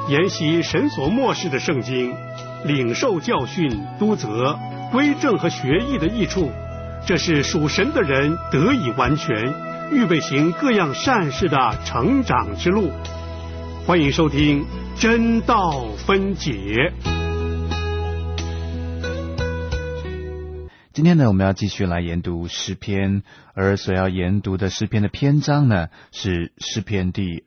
研习神所默示的圣经，领受教训、督责、归正和学艺的益处，这是属神的人得以完全，预备行各样善事的成长之路。欢迎收听真道分解。 今天呢，我们要继续来研读诗篇，而所要研读的诗篇的篇章呢，是诗篇第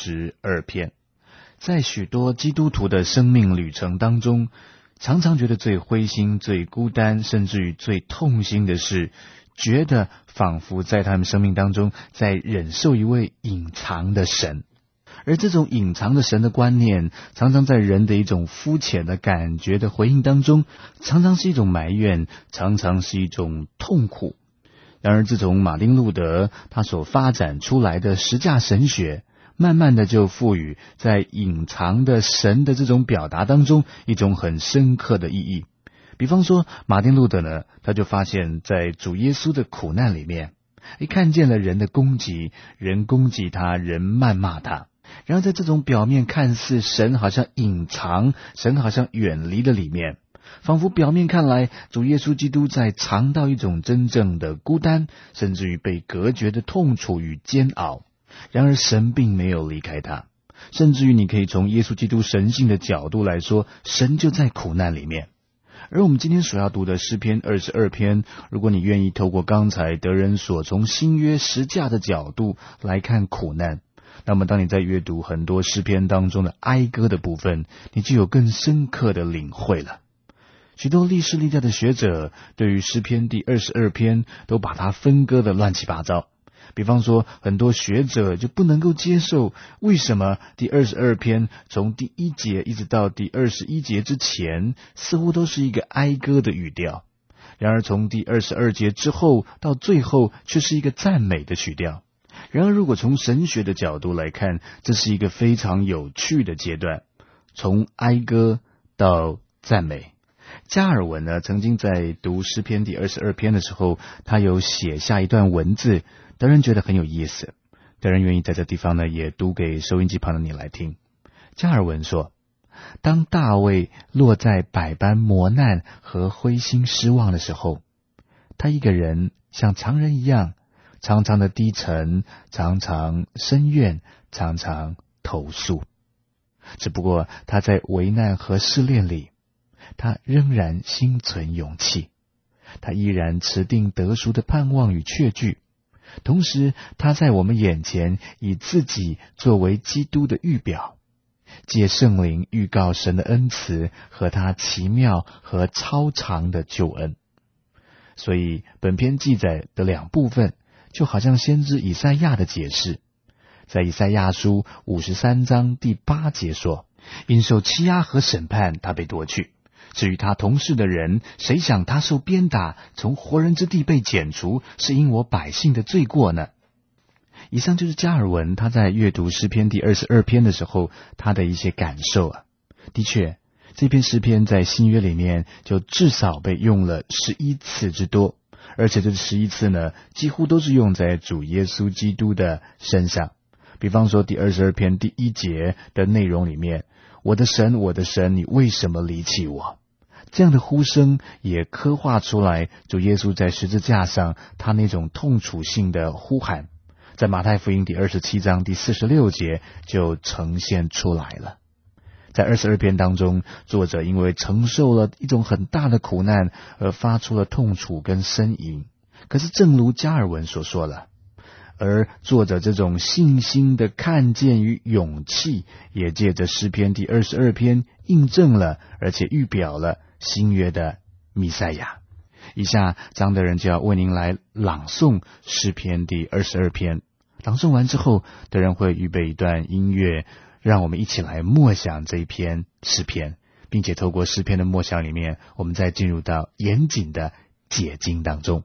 22篇。在许多基督徒的生命旅程当中，常常觉得最灰心、最孤单，甚至于最痛心的是，觉得仿佛在他们生命当中在忍受一位隐藏的神。而这种隐藏的神的观念，常常在人的一种肤浅的感觉的回应当中，常常是一种埋怨，常常是一种痛苦。然而自从马丁路德他所发展出来的十架神学，慢慢的就赋予在隐藏的神的这种表达当中一种很深刻的意义。比方说马丁路德呢，他就发现在主耶稣的苦难里面，看见了人的攻击，人攻击他，人谩骂他。然后在这种表面看似神好像隐藏，神好像远离的里面，仿佛表面看来主耶稣基督在尝到一种真正的孤单，甚至于被隔绝的痛楚与煎熬。然而神并没有离开他，甚至于你可以从耶稣基督神性的角度来说，神就在苦难里面。而我们今天所要读的诗篇22篇，如果你愿意透过刚才德人所从新约十架的角度来看苦难，那么当你在阅读很多诗篇当中的哀歌的部分，你就有更深刻的领会了。许多历世历代的学者对于诗篇第22篇都把它分割的乱七八糟。比方说很多学者就不能够接受，为什么第22篇从第1节一直到第21节之前似乎都是一个哀歌的语调，然而从第22节之后到最后却是一个赞美的曲调。然而如果从神学的角度来看，这是一个非常有趣的阶段，从哀歌到赞美。加尔文呢，曾经在读诗篇第22篇的时候，他有写下一段文字，德人觉得很有意思，德人愿意在这地方呢也读给收音机旁的你来听。加尔文说，当大卫落在百般磨难和灰心失望的时候，他一个人像常人一样，常常的低沉，常常申怨，常常投诉。只不过他在危难和试炼里，他仍然心存勇气，他依然持定得赎的盼望与确据。同时他在我们眼前以自己作为基督的预表，借圣灵预告神的恩慈和他奇妙和超长的救恩。所以本篇记载的两部分就好像先知以赛亚的解释。在以赛亚书53章第8节说，因受欺压和审判，他被夺去。至于他同事的人，谁想他受鞭打，从活人之地被剪除，是因我百姓的罪过呢？以上就是加尔文他在阅读诗篇第22篇的时候他的一些感受啊。的确，这篇诗篇在新约里面就至少被用了11次之多，而且这11次呢，几乎都是用在主耶稣基督的身上。比方说第22篇第1节的内容里面，我的神，我的神，你为什么离弃我？这样的呼声也刻画出来主耶稣在十字架上他那种痛楚性的呼喊，在马太福音第27章第46节就呈现出来了。在22篇当中，作者因为承受了一种很大的苦难而发出了痛楚跟呻吟。可是正如加尔文所说了，而作者这种信心的看见与勇气，也借着诗篇第22篇印证了，而且预表了新约的弥赛亚。以下张德仁就要为您来朗诵诗篇第22篇。朗诵完之后，德仁会预备一段音乐，让我们一起来默想这一篇诗篇，并且透过诗篇的默想里面，我们再进入到严谨的解经当中。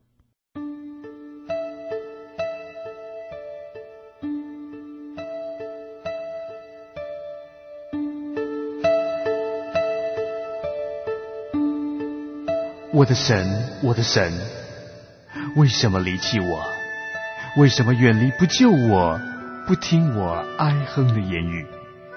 我的神，我的神，为什么离弃我？为什么远离不救我，不听我哀哼的言语？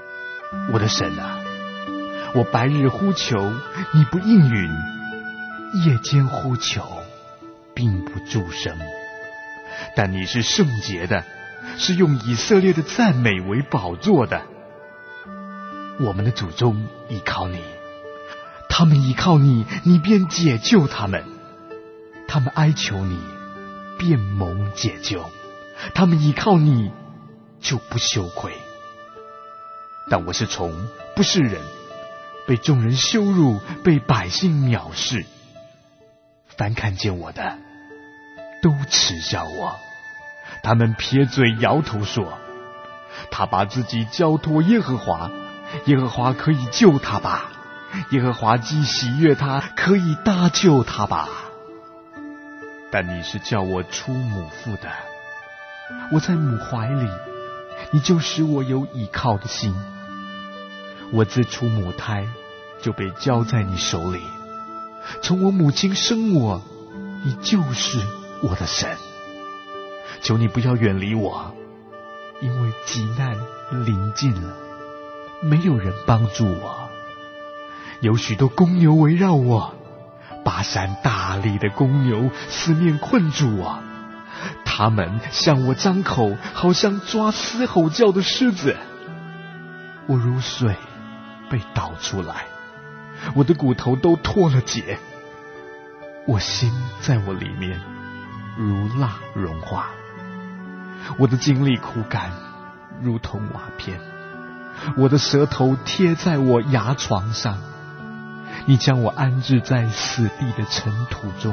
我的神啊，我白日呼求，你不应允；夜间呼求，并不助声。但你是圣洁的，是用以色列的赞美为宝座的。我们的祖宗依靠你，他们依靠你，你便解救他们；他们哀求你，便蒙解救；他们依靠你，就不羞愧。但我是虫，不是人，被众人羞辱，被百姓藐视。凡看见我的，都耻笑我。他们撇嘴摇头说：他把自己交托耶和华，耶和华可以救他吧？耶和华既喜悦他，可以搭救他吧？但你是叫我出母腹的，我在母怀里，你就使我有倚靠的心。我自出母胎，就被交在你手里。从我母亲生我，你就是我的神。求你不要远离我，因为急难临近了，没有人帮助我。有许多公牛围绕我，巴山大力的公牛四面困住我。他们向我张口，好像抓嘶吼叫的狮子。我如水被倒出来，我的骨头都脱了节。我心在我里面如蜡融化，我的精力枯干，如同瓦片。我的舌头贴在我牙床上，你将我安置在死地的尘土中。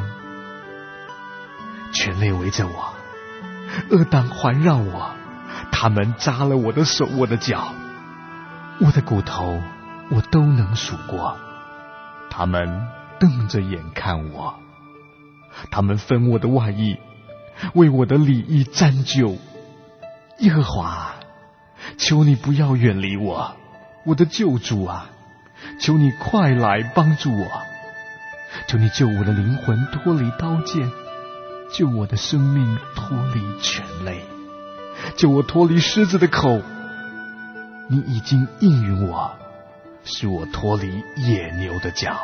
权类围着我，恶党环绕我，他们扎了我的手，我的脚，我的骨头我都能数过。他们瞪着眼看我，他们分我的外衣，为我的里衣沾救。耶和华，求你不要远离我，我的救主啊，求你快来帮助我。求你救我的灵魂脱离刀剑，救我的生命脱离犬类，救我脱离狮子的口。你已经应允我，使我脱离野牛的脚。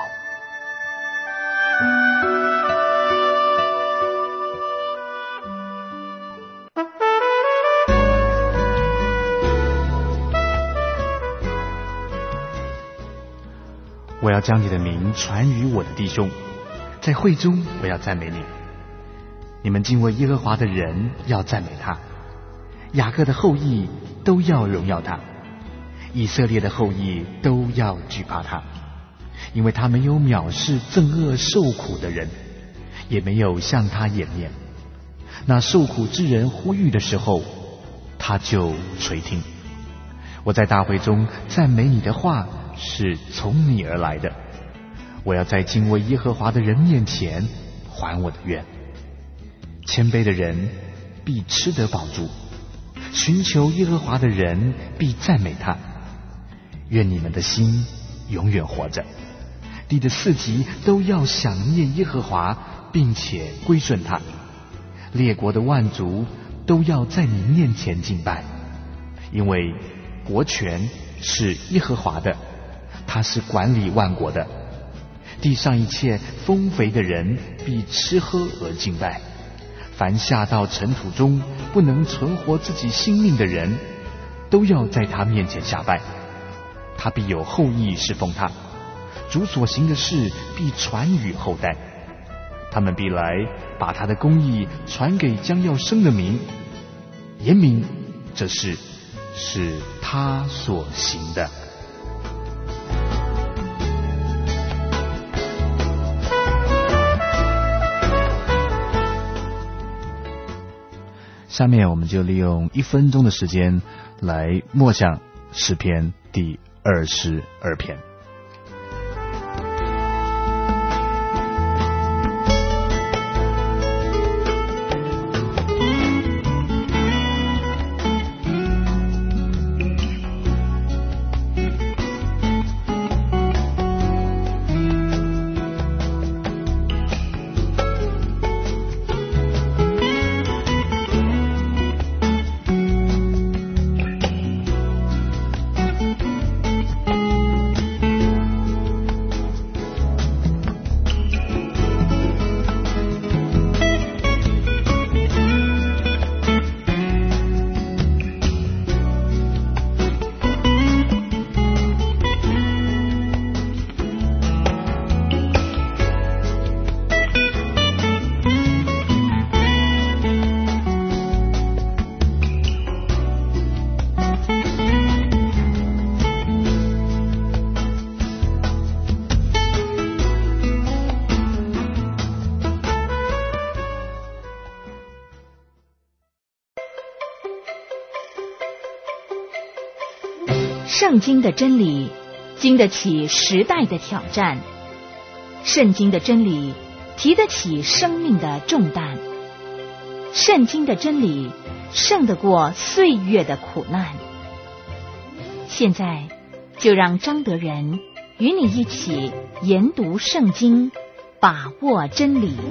我要将你的名传于我的弟兄，在会中我要赞美你。你们敬畏耶和华的人要赞美他，雅各的后裔都要荣耀他，以色列的后裔都要惧怕他，因为他没有藐视憎恶受苦的人，也没有向他掩面。那受苦之人呼吁的时候，他就垂听。我在大会中赞美你的话是从你而来的，我要在敬畏耶和华的人面前还我的愿。谦卑的人必吃得饱足，寻求耶和华的人必赞美他。愿你们的心永远活着，地的四极都要想念耶和华，并且归顺他。列国的万族都要在你面前敬拜，因为国权是耶和华的，他是管理万国的。地上一切丰肥的人必吃喝而敬拜，凡下到尘土中不能存活自己性命的人，都要在他面前下拜。他必有后裔侍奉他，主所行的事必传与后代。他们必来把他的公义传给将要生的民，言明这事是他所行的。下面我们就利用1分钟的时间来默想诗篇第22篇。 圣经的真理经得起时代的挑战，圣经的真理提得起生命的重担，圣经的真理胜得过岁月的苦难。现在就让张德仁与你一起研读圣经，把握真理。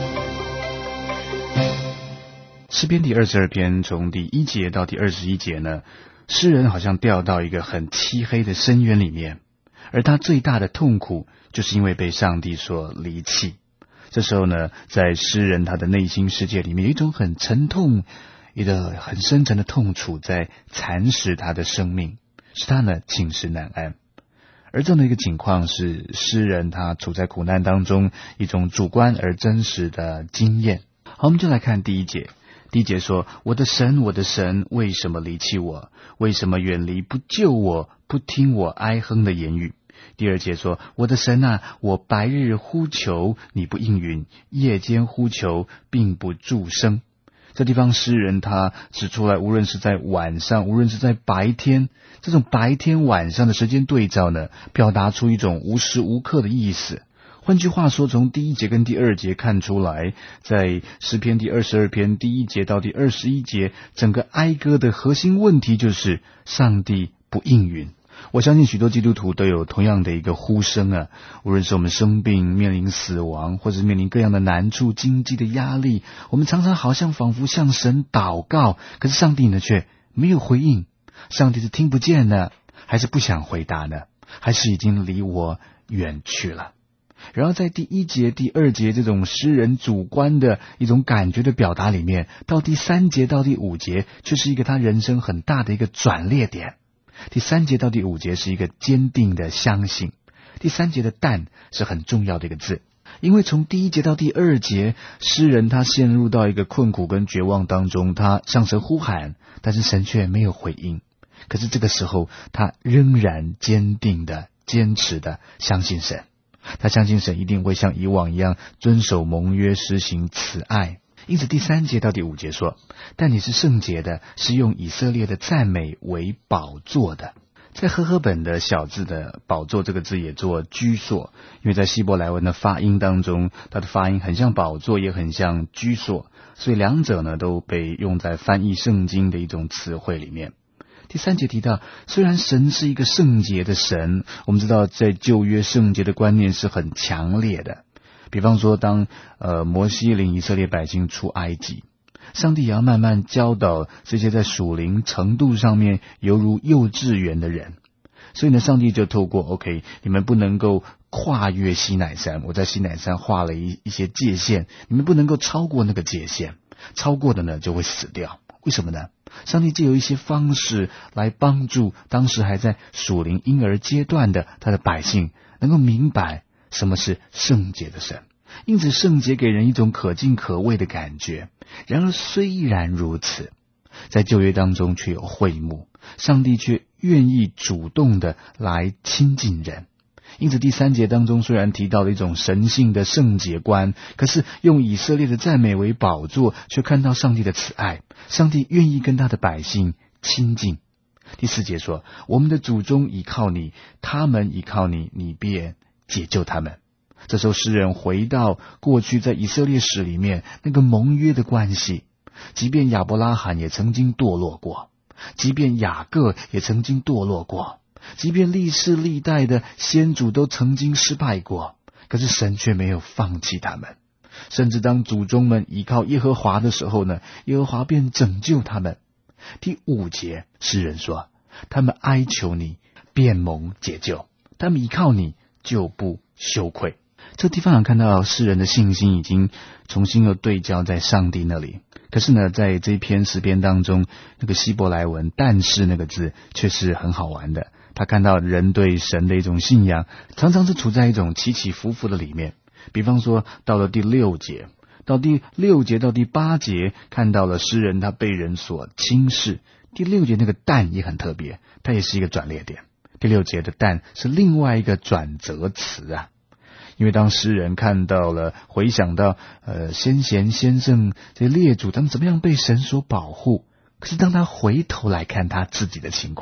诗篇第22篇从第1节到第21节呢，诗人好像掉到一个很漆黑的深渊里面，而他最大的痛苦就是因为被上帝所离弃。这时候呢，在诗人他的内心世界里面有一种很沉痛，一个很深沉的痛楚在蚕食他的生命，使他呢寝食难安。而这样的一个情况是诗人他处在苦难当中一种主观而真实的经验。好，我们就来看第1节。第1节说，我的神，我的神，为什么离弃我？为什么远离不救我，不听我哀哼的言语？第2节说，我的神啊，我白日呼求，你不应允，夜间呼求，并不助声。这地方诗人他指出来，无论是在晚上，无论是在白天，这种白天晚上的时间对照呢，表达出一种无时无刻的意思。换句话说，从第1节跟第2节看出来，在诗篇第22篇第1节到第21节，整个哀歌的核心问题就是上帝不应允。我相信许多基督徒都有同样的一个呼声啊，无论是我们生病、面临死亡，或是面临各样的难处、经济的压力，我们常常好像仿佛向神祷告，可是上帝呢却没有回应。上帝是听不见呢，还是不想回答呢？还是已经离我远去了？然后在第1节、第2节这种诗人主观的一种感觉的表达里面，到第3节到第5节却是一个他人生很大的一个转捩点。第3节到第5节是一个坚定的相信。第3节的但是很重要的一个字，因为从第1节到第2节，诗人他陷入到一个困苦跟绝望当中，他向神呼喊，但是神却没有回应。可是这个时候他仍然坚定的坚持的相信神，他相信神一定会像以往一样遵守盟约，实行慈爱。因此第3节到第5节说，但你是圣洁的，是用以色列的赞美为宝座的。在和合本的小字的宝座这个字也做居所，因为在希伯来文的发音当中，它的发音很像宝座，也很像居所，所以两者呢都被用在翻译圣经的一种词汇里面。第3节提到，虽然神是一个圣洁的神，我们知道在旧约圣洁的观念是很强烈的。比方说当摩西领以色列百姓出埃及，上帝也要慢慢教导这些在属灵程度上面犹如幼稚园的人。所以呢，上帝就透过 OK， 你们不能够跨越西乃山，我在西乃山画了一些界限，你们不能够超过那个界限，超过的呢就会死掉。为什么呢？上帝藉由一些方式来帮助当时还在属灵婴儿阶段的他的百姓能够明白什么是圣洁的神。因此圣洁给人一种可敬可畏的感觉。然而虽然如此，在旧约当中却有会幕，上帝却愿意主动的来亲近人。因此第3节当中虽然提到了一种神性的圣洁观，可是用以色列的赞美为宝座，却看到上帝的慈爱，上帝愿意跟他的百姓亲近。第4节说，我们的祖宗倚靠你，他们倚靠你，你便解救他们。这时候诗人回到过去在以色列史里面那个盟约的关系，即便亚伯拉罕也曾经堕落过，即便雅各也曾经堕落过，即便历世历代的先祖都曾经失败过，可是神却没有放弃他们。甚至当祖宗们依靠耶和华的时候呢，耶和华便拯救他们。第5节诗人说，他们哀求你，便蒙解救，他们依靠你，就不羞愧。这地方想看到诗人的信心已经重新又对焦在上帝那里。可是呢，在这篇诗篇当中，那个希伯来文但是那个字却是很好玩的。他看到人对神的一种信仰常常是处在一种起起伏伏的里面。比方说到了第6节，到第6节到第8节，看到了诗人他被人所轻视。第6节那个但也很特别，它也是一个转捩点。第6节的但是另外一个转折词啊。因为当诗人看到了回想到先贤先圣这些列祖他们怎么样被神所保护，可是当他回头来看他自己的情况，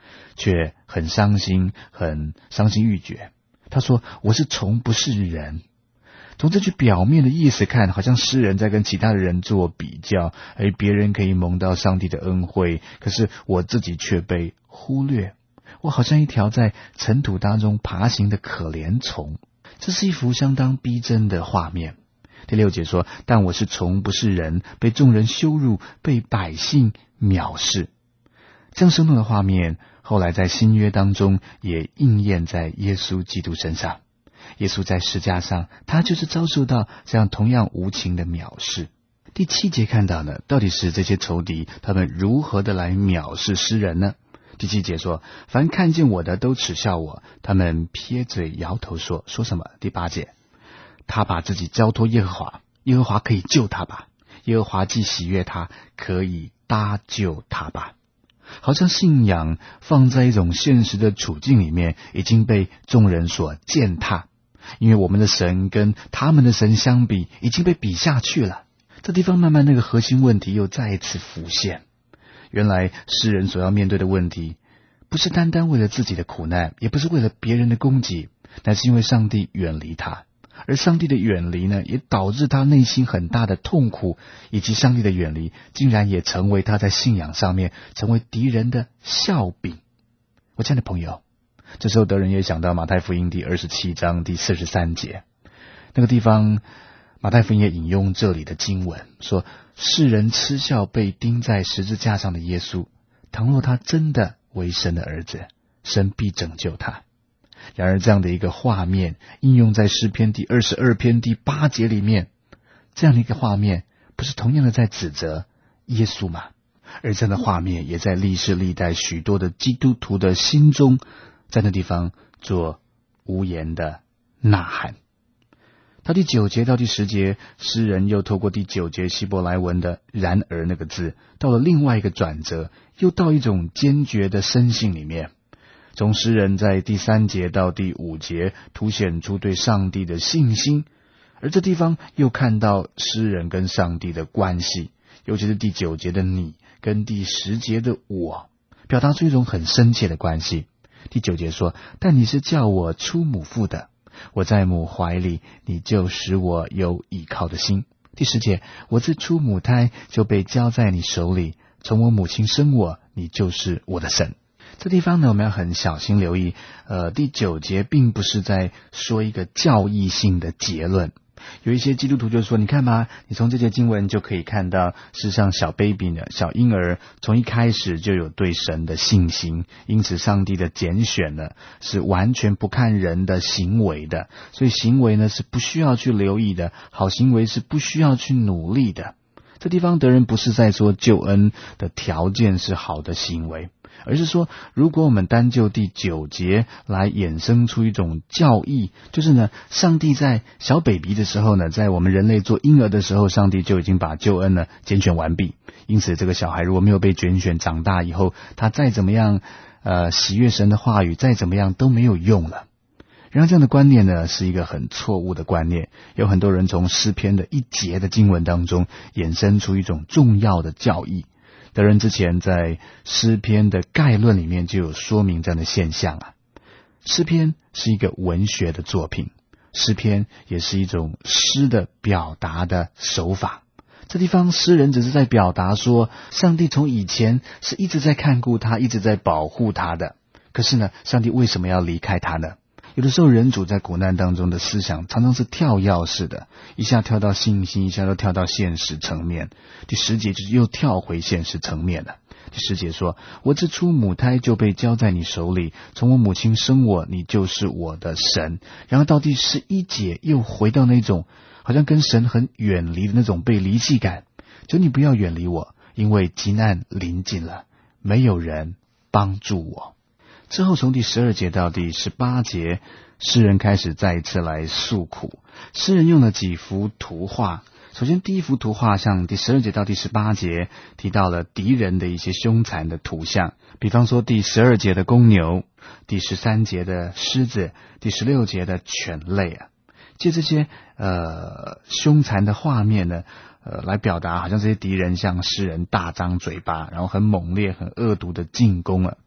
却很伤心，很伤心欲绝。他说，我是从不是人。从这句表面的意思看，好像诗人在跟其他的人做比较，而别人可以蒙到上帝的恩惠，可是我自己却被忽略。我好像一条在尘土当中爬行的可怜虫。这是一幅相当逼真的画面。第6节说，但我是从不是人，被众人羞辱，被百姓藐视。这样生动的画面，后来在新约当中也应验在耶稣基督身上。耶稣在十架上，他就是遭受到这样同样无情的藐视。第7节看到呢，到底是这些仇敌他们如何的来藐视诗人呢？第7节说，凡看见我的都耻笑我，他们撇嘴摇头说什么？第8节，他把自己交托耶和华，耶和华可以救他吧？耶和华既喜悦他，可以搭救他吧？好像信仰放在一种现实的处境里面，已经被众人所践踏，因为我们的神跟他们的神相比，已经被比下去了。这地方慢慢那个核心问题又再一次浮现。原来诗人所要面对的问题，不是单单为了自己的苦难，也不是为了别人的攻击，乃是因为上帝远离他。而上帝的远离呢，也导致他内心很大的痛苦，以及上帝的远离竟然也成为他在信仰上面成为敌人的笑柄。我亲爱的朋友，这时候德人也想到马太福音第27章第43节，那个地方马太福音也引用这里的经文，说世人嗤笑被钉在十字架上的耶稣，倘若他真的为神的儿子，神必拯救他。然而这样的一个画面应用在诗篇第22篇第8节里面，这样的一个画面不是同样的在指责耶稣吗？而这样的画面也在历世历代许多的基督徒的心中，在那地方做无言的呐喊。到第9节到第10节，诗人又透过第9节希伯来文的然而那个字，到了另外一个转折，又到一种坚决的深信里面。从诗人在第3节到第5节凸显出对上帝的信心，而这地方又看到诗人跟上帝的关系，尤其是第9节的你跟第10节的我，表达出一种很深切的关系。第9节说，但你是叫我出母腹的，我在母怀里，你就使我有倚靠的心。第10节，我自出母胎就被交在你手里，从我母亲生我，你就是我的神。这地方呢，我们要很小心留意，第9节并不是在说一个教义性的结论。有一些基督徒就说，你看吧，你从这节经文就可以看到，事实上小 baby 呢，小婴儿从一开始就有对神的信心，因此上帝的拣选呢，是完全不看人的行为的，所以行为呢是不需要去留意的，好行为是不需要去努力的。这地方德人不是在说救恩的条件是好的行为，而是说，如果我们单就第9节来衍生出一种教义，就是呢，上帝在小 baby 的时候呢，在我们人类做婴儿的时候，上帝就已经把救恩呢拣选完毕。因此这个小孩如果没有被拣选，长大以后他再怎么样喜悦神的话语，再怎么样都没有用了。然而这样的观念呢，是一个很错误的观念。有很多人从诗篇的1节的经文当中衍生出一种重要的教义。德人之前在诗篇的概论里面就有说明这样的现象啊。诗篇是一个文学的作品，诗篇也是一种诗的表达的手法。这地方诗人只是在表达说，上帝从以前是一直在看顾他，一直在保护他的。可是呢，上帝为什么要离开他呢？有的时候人主在苦难当中的思想常常是跳跃式的，一下跳到信心，一下又跳到现实层面。第10节就是又跳回现实层面了。第10节说，我自出母胎就被交在你手里，从我母亲生我，你就是我的神。然后到第11节又回到那种好像跟神很远离的那种被离弃感，求你不要远离我，因为急难临近了，没有人帮助我。之后从第12节到第18节，诗人开始再一次来诉苦。诗人用了几幅图画，首先第一幅图画像第12节到第18节提到了敌人的一些凶残的图像，比方说第12节的公牛，第13节的狮子，第16节的犬类啊。借这些凶残的画面呢，来表达好像这些敌人向诗人大张嘴巴，然后很猛烈很恶毒的进攻了。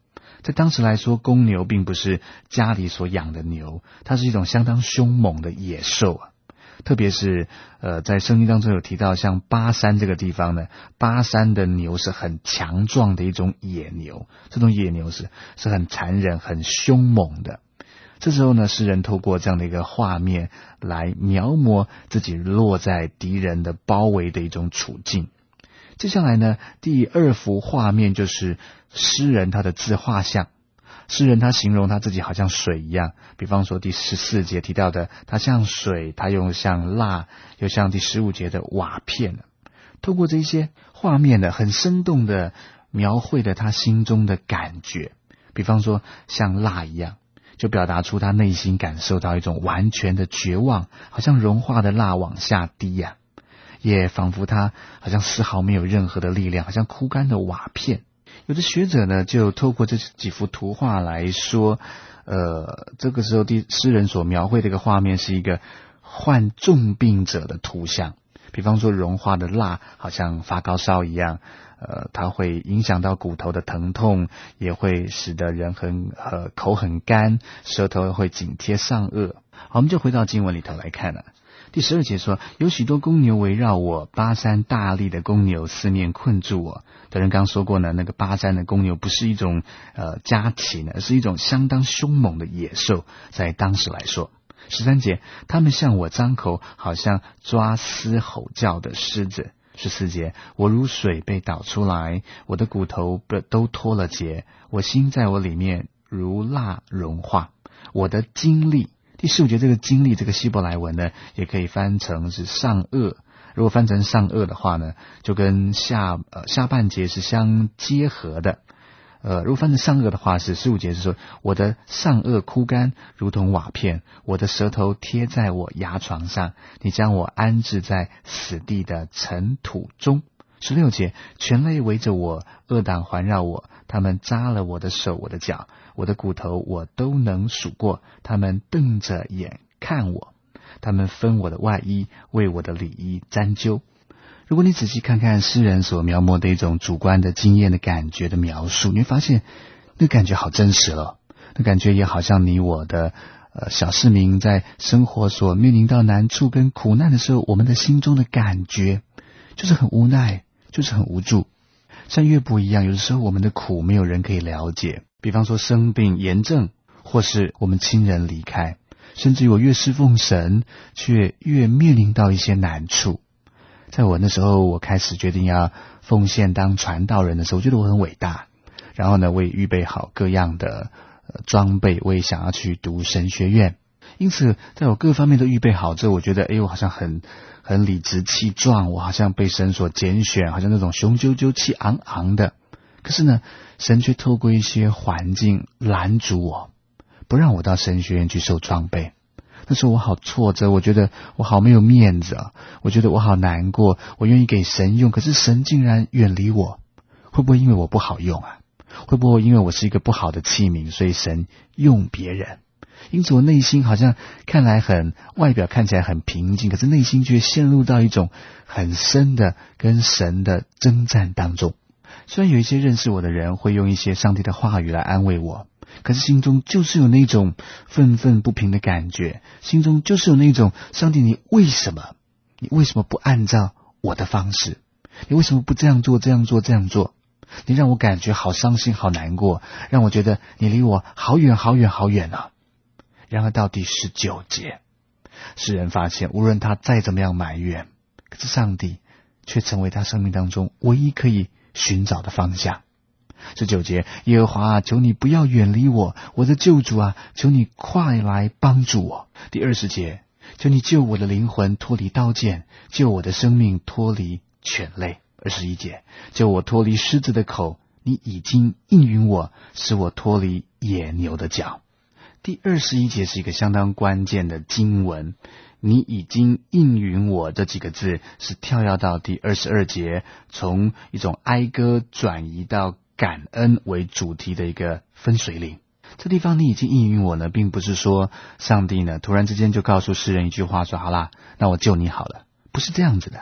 在当时来说，公牛并不是家里所养的牛，它是一种相当凶猛的野兽啊。特别是在圣经当中有提到，像巴山这个地方呢，巴山的牛是很强壮的一种野牛，这种野牛是很残忍、很凶猛的。这时候呢，诗人透过这样的一个画面来描摹自己落在敌人的包围的一种处境。接下来呢，第二幅画面就是诗人他的自画像。诗人他形容他自己好像水一样，比方说第14节提到的，他像水，他又像蜡，又像第15节的瓦片。透过这些画面呢，很生动的描绘了他心中的感觉，比方说像蜡一样，就表达出他内心感受到一种完全的绝望，好像融化的蜡往下滴啊，也仿佛他好像丝毫没有任何的力量，好像枯干的瓦片。有的学者呢，就透过这几幅图画来说，这个时候诗人所描绘的一个画面是一个患重病者的图像，比方说融化的蜡好像发高烧一样，它会影响到骨头的疼痛，也会使得人口很干，舌头会紧贴上颚。好，我们就回到经文里头来看了。第12节说，有许多公牛围绕我，巴山大力的公牛四面困住我。德仁刚说过呢，那个巴山的公牛不是一种家禽，而是一种相当凶猛的野兽，在当时来说。13节，他们向我张口，好像抓撕吼叫的狮子。14节，我如水被倒出来，我的骨头都脱了节，我心在我里面如蜡融化，我的精力。第15节这个经历，这个希伯来文呢，也可以翻成是上颚。如果翻成上颚的话呢，就跟下半节是相结合的。如果翻成上颚的话，是15节是说，我的上颚枯干如同瓦片，我的舌头贴在我牙床上，你将我安置在死地的尘土中。16节，全类围着我，恶党环绕我，他们扎了我的手我的脚，我的骨头我都能数过，他们瞪着眼看我，他们分我的外衣，为我的里衣沾揪。如果你仔细看看诗人所描摹的一种主观的经验的感觉的描述，你会发现那感觉好真实了，那感觉也好像你我的小市民在生活所面临到难处跟苦难的时候，我们的心中的感觉就是很无奈，就是很无助。像约伯一样，有的时候我们的苦没有人可以了解，比方说生病炎症，或是我们亲人离开，甚至于我越侍奉神，却越面临到一些难处。在我那时候，我开始决定要奉献当传道人的时候，我觉得我很伟大。然后呢，我也预备好各样的装备，我也想要去读神学院。因此，在我各方面都预备好之后，我觉得，我好像很理直气壮，我好像被神所拣选，好像那种雄赳赳气昂昂的。可是呢，神却透过一些环境拦阻我，不让我到神学院去受装备。那时候我好挫折，我觉得我好没有面子啊，我觉得我好难过，我愿意给神用，可是神竟然远离我。会不会因为我不好用啊？会不会因为我是一个不好的器皿，所以神用别人？因此我内心好像看来外表看起来很平静，可是内心却陷入到一种很深的跟神的征战当中。虽然有一些认识我的人会用一些上帝的话语来安慰我，可是心中就是有那种愤愤不平的感觉，心中就是有那种上帝你为什么不按照我的方式？你为什么不这样做这样做这样做？你让我感觉好伤心好难过，让我觉得你离我好远好远好远啊。然而到第19节，诗人发现无论他再怎么样埋怨，可是上帝却成为他生命当中唯一可以寻找的方向。19节，耶和华啊，求你不要远离我，我的救主啊，求你快来帮助我。第20节，求你救我的灵魂脱离刀剑，救我的生命脱离犬类。21节，救我脱离狮子的口，你已经应允我，使我脱离野牛的脚。第21节是一个相当关键的经文，你已经应允我这几个字是跳跃到第22节，从一种哀歌转移到感恩为主题的一个分水岭。这地方你已经应允我呢，并不是说上帝呢突然之间就告诉诗人一句话说好啦，那我救你好了，不是这样子的。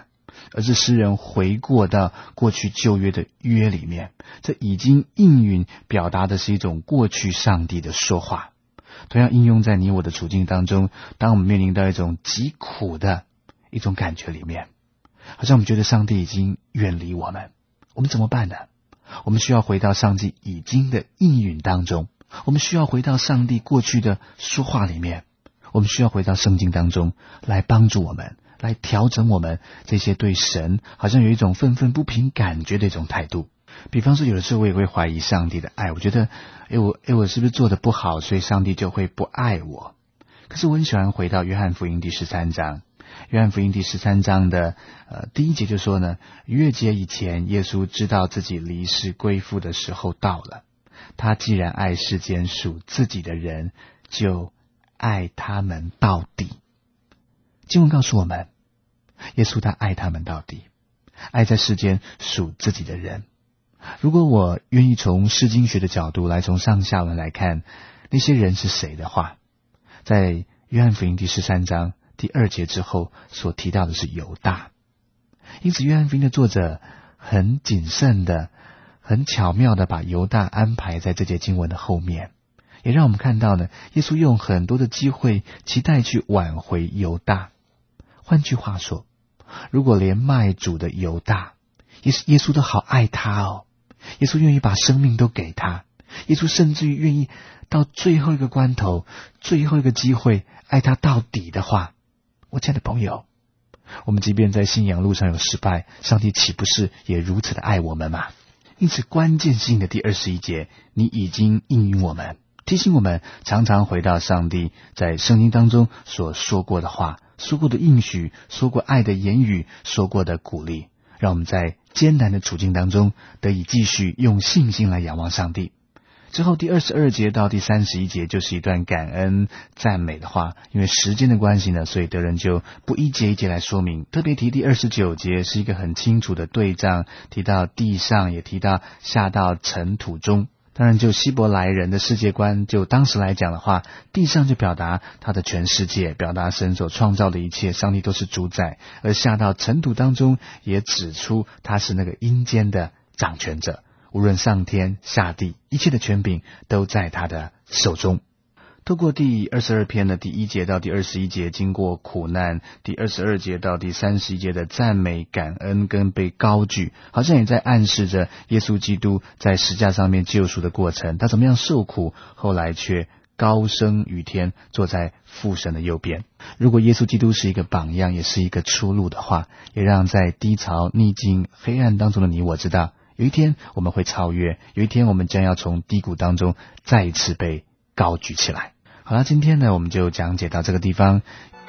而是诗人回过到过去旧约的约里面，这已经应允表达的是一种过去上帝的说话。同样应用在你我的处境当中，当我们面临到一种极苦的一种感觉里面，好像我们觉得上帝已经远离我们，我们怎么办呢？我们需要回到上帝已经的应允当中，我们需要回到上帝过去的说话里面，我们需要回到圣经当中来帮助我们，来调整我们这些对神好像有一种愤愤不平感觉的一种态度。比方说有的时候我也会怀疑上帝的爱，我觉得我是不是做得不好，所以上帝就会不爱我。可是我很喜欢回到约翰福音第13章，约翰福音第13章的第1节就说呢，逾越节以前，耶稣知道自己离世归父的时候到了，他既然爱世间属自己的人，就爱他们到底。经文告诉我们，耶稣他爱他们到底，爱在世间属自己的人。如果我愿意从释经学的角度来从上下文来看那些人是谁的话，在约翰福音第13章第2节之后所提到的是犹大。因此约翰福音的作者很谨慎的很巧妙的把犹大安排在这节经文的后面，也让我们看到呢，耶稣用很多的机会期待去挽回犹大。换句话说，如果连卖主的犹大耶稣都好爱他哦，耶稣愿意把生命都给他，耶稣甚至于愿意到最后一个关头最后一个机会爱他到底的话，我亲爱的朋友，我们即便在信仰路上有失败，上帝岂不是也如此的爱我们吗？因此关键性的第21节，你已经应允我们，提醒我们常常回到上帝在圣经当中所说过的话，说过的应许，说过爱的言语，说过的鼓励，让我们在艰难的处境当中得以继续用信心来仰望上帝。之后第22节到第31节就是一段感恩赞美的话，因为时间的关系呢，所以德人就不一节一节来说明，特别提第29节是一个很清楚的对仗，提到地上，也提到下到尘土中。当然就希伯来人的世界观，就当时来讲的话，地上就表达他的全世界，表达神所创造的一切，上帝都是主宰，而下到尘土当中也指出他是那个阴间的掌权者，无论上天下地，一切的权柄都在他的手中。透过第22篇的第1节到第21节经过苦难，第22节到第31节的赞美感恩跟被高举，好像也在暗示着耶稣基督在十架上面救赎的过程，他怎么样受苦，后来却高升于天，坐在父神的右边。如果耶稣基督是一个榜样，也是一个出路的话，也让在低潮逆境黑暗当中的你我知道，有一天我们会超越，有一天我们将要从低谷当中再一次被高举起来。好了，今天呢我们就讲解到这个地方。